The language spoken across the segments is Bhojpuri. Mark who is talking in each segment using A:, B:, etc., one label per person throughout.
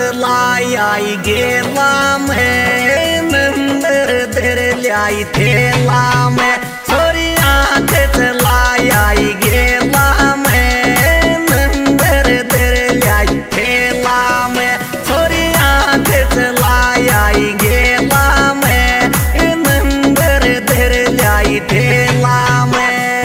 A: लाई गेला में नंबर तेरे लाई थेला में छोरी आंख लाई गेला में नंबर तेरे लाई थेला में छोरी आंख लाई गेला में नंबर तेरे लाई थेला में।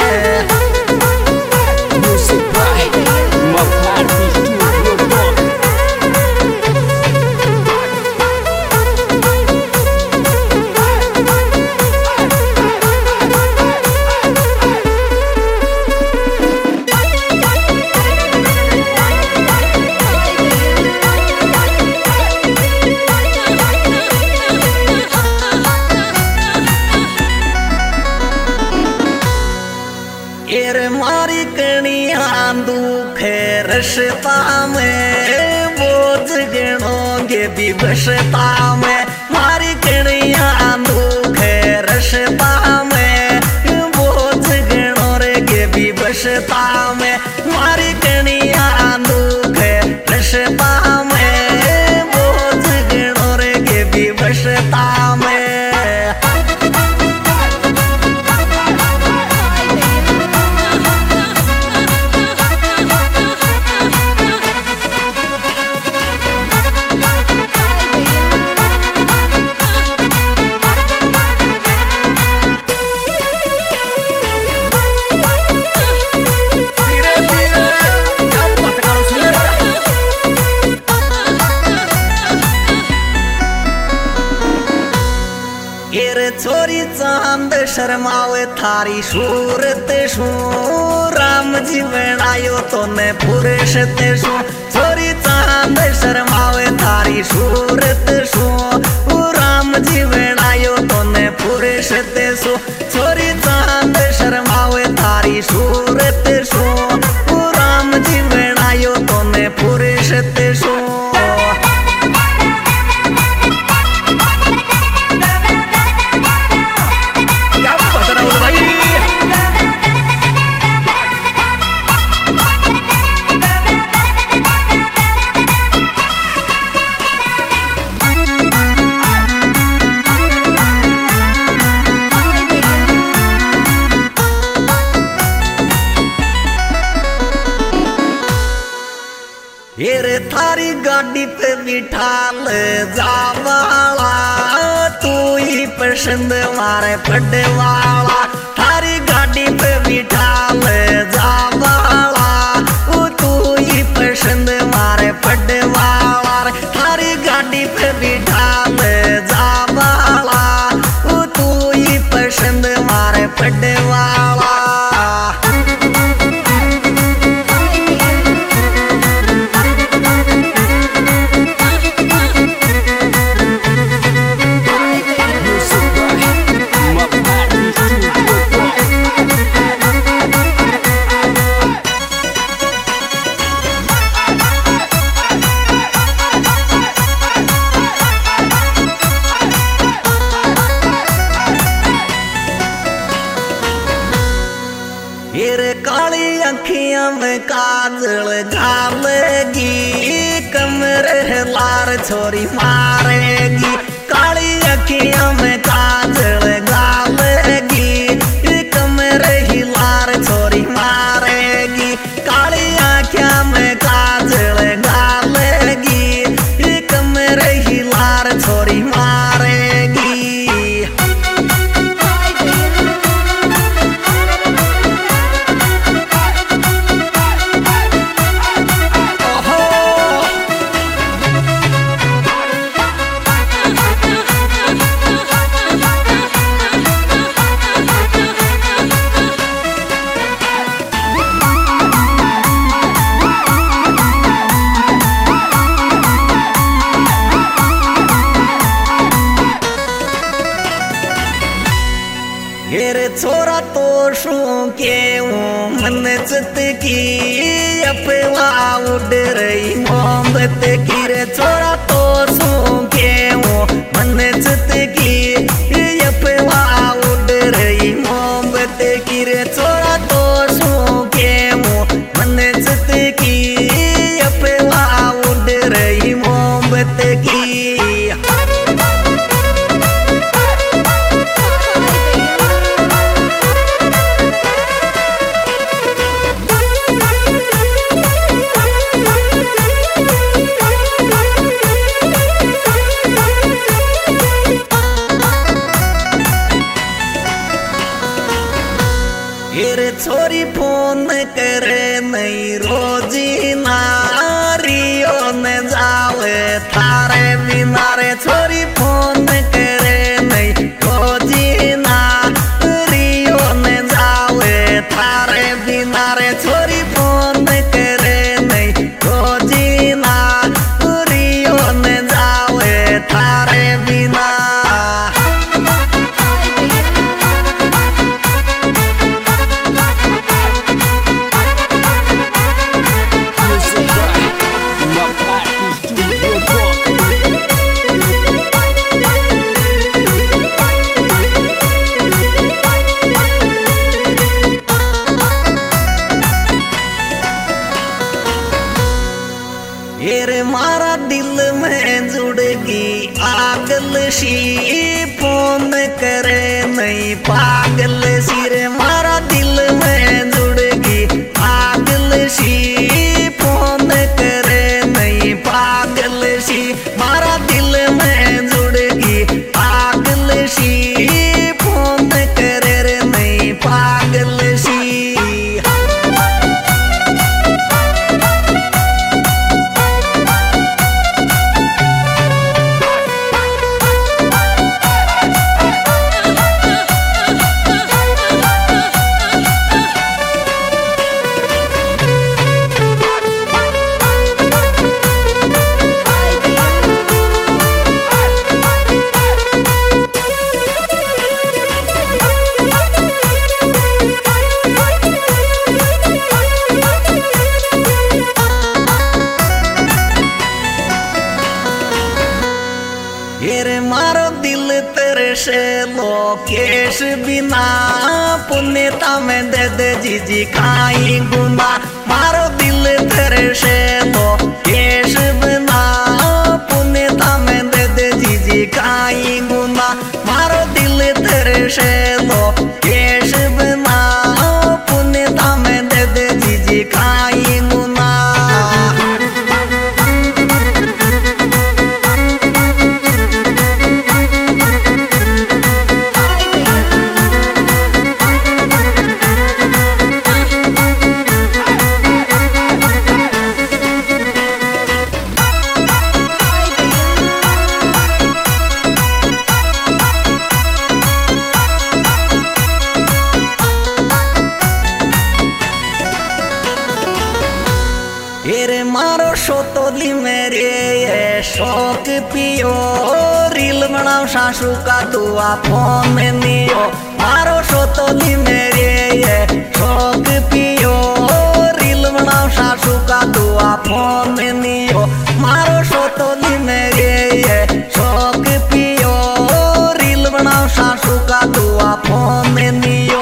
A: एर मारी कणिया दुख रशता में बोझ गणोगे विवशता में मारी कणिया दुख रशता में बोझ गणोगे विवशता में मारी कणिया दुख रशता में बोझ गणोगे विवशता में। छोरी चांद शर्मावे थारी सूरत शू राम जी बनायो तो ने पुरुष ते शू छोरी चांद शर्मावे थारी सूरत शू राम जी बनायो तो ने पुरुष ते शू छोरी चांद शर्मावे थारी सूरत शू राम जी बनायो तो ने पुरुष ते शू। येरे थारी गाड़ी पे बिठाल जावाला तू ही पसंद मारे पड़े वाला थारी गाड़ी पे बिठाल जावाला तू ही पसंद मारे पड़े वाला थारी गाड़ी पे बिठाल जावाला तू ही पसंद मारे पड़े वाला। येरे काली अखियां में काजल डालेगी कमर लार छोरी मारेगी काली अखियां में काजल डालेगी कमर ही लार छोरी मारेगी काली आँखियां में काजल डालेगी कमर ही लार छोरी मारेगी। येरे छोरा तो शू के मन चित की अपना उड़ रही मोहब्बत की रे छोरा तो शू के मन चित की अपना उड़ रही मोहब्बत की रे छोरा तो शू के मन चित की अपना उड़ रही मोहब्बत रे छोरी फोन करे नहीं रोजी नारियो न जावे थारे बिना रे छोरी फोन करे नहीं रोजी नारियो न जावे थारे बिना रे छोरी फोन करे नहीं रोजी नारियो न जावे थारे बिना। रे मारा दिल में जुड़गी आगल सी फोन करे नहीं पागल सी रे मारा दिल में जुड़गी आगल सी फोन करे नहीं पागल सी मारा दिल में जुड़गी आगल सी फोन करे रे नहीं पागल सी। रे मारो दिल तेरे से लोकेश बिना पुण्यता में दे दे जीजी खाई गुना मारो दिल तेरे से लोकेश बिना पुण्यता में दे दे जीजी खाई गुना मारो दिल तेरे से लोकेश बिना पुण्यता में दे दे जीजी खाई गुना। रे मारो शोतोली मेरे ये शौक पियो रील बनाओ सासू का दुआ फोन नियो मारो शोतोली मेरे ये शौक पियो रील बनाओ सासू का दुआ फोन नियो मारो शोतोली मेरे ये शौक पियो रील बनाओ सासू का दुआ फोन नियो।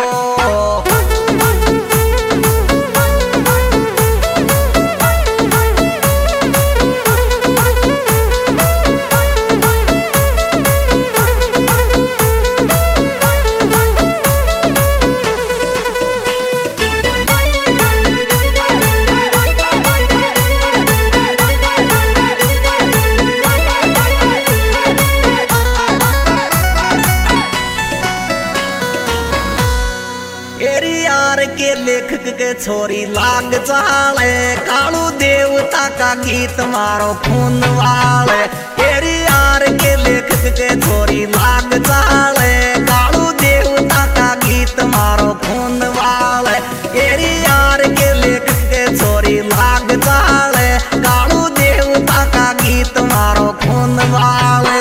A: के लेखक के छोरी लाग चाले कालू देवता का गीत मारो खून वाले तेरी यार के लेखक के छोरी लाग चाले कालू देवता का गीत मारो खून वाले तेरी यार के लेखक के छोरी लाग चाले कालू देवता का गीत मारो खून वाले।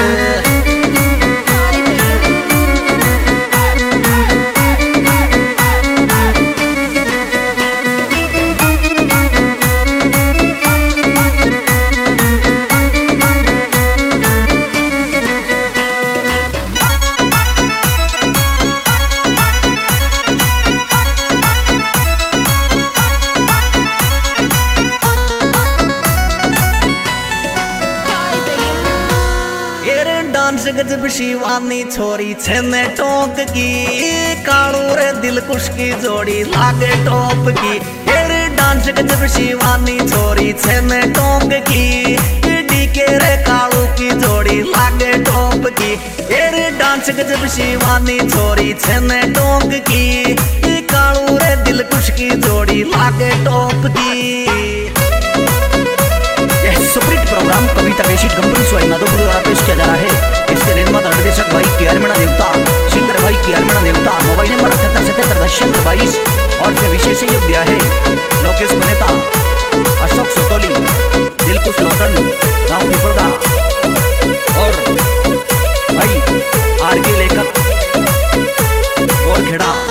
A: गजब शिवानी छोरी छेने टोक की कालू रे दिल कुश की जोड़ी लागे टॉप की तेरे डांस गजब शिवानी छोरी छेने टोक की डीके रे कालू की जोड़ी लागे टॉप की तेरे डांस गजब शिवानी छोरी छेने टोक की की जोड़ी लागे टॉप की। यह superhit programme Kavita basic company स्वाई नादोपुर द्वारा पेश किया जा रहा है। इसके निर्माता निर्देशक भाई के आर मीणा देवता, सिंगर भाई के आर मीणा देवता। मोबाइल नंबर 7877 और से विशेष सहयोग दिया है लोकेश मेहता, अशोक सोतोली, दिलकुश लोटन, गाँव पिपलदा और भाई आर के लेखक और खेड़ा।